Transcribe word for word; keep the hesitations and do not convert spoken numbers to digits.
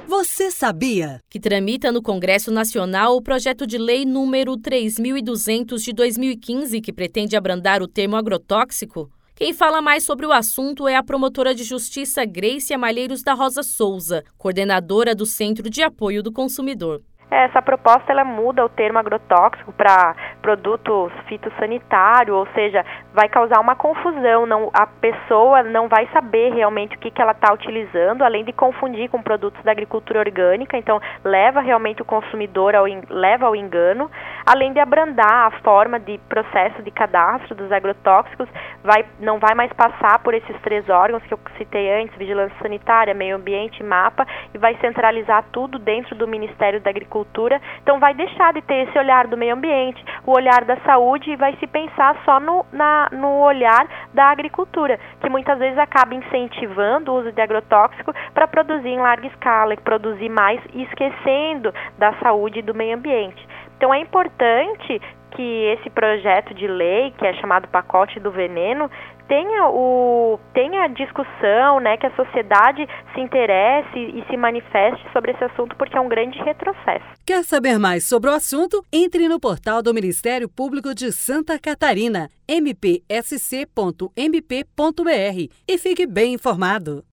Você sabia que tramita no Congresso Nacional o projeto de lei número três mil e duzentos de dois mil e quinze que pretende abrandar o termo agrotóxico? Quem fala mais sobre o assunto é a promotora de justiça Grace Malheiros da Rosa Souza, coordenadora do Centro de Apoio do Consumidor. Essa proposta ela muda o termo agrotóxico para produto fitossanitário, ou seja, vai causar uma confusão, não, a pessoa não vai saber realmente o que, que ela está utilizando, além de confundir com produtos da agricultura orgânica, então leva realmente o consumidor ao, leva ao engano, além de abrandar a forma de processo de cadastro dos agrotóxicos, vai, não vai mais passar por esses três órgãos que eu citei antes, Vigilância Sanitária, Meio Ambiente e MAPA, e vai centralizar tudo dentro do Ministério da Agricultura. Então vai deixar de ter esse olhar do meio ambiente, o olhar da saúde, e vai se pensar só no, na, no olhar da agricultura, que muitas vezes acaba incentivando o uso de agrotóxico para produzir em larga escala, produzir mais, e esquecendo da saúde e do meio ambiente. Então é importante que esse projeto de lei, que é chamado Pacote do Veneno, tenha, o, tenha discussão, né, que a sociedade se interesse e se manifeste sobre esse assunto, porque é um grande retrocesso. Quer saber mais sobre o assunto? Entre no portal do Ministério Público de Santa Catarina, m p s c ponto m p ponto b r, e fique bem informado.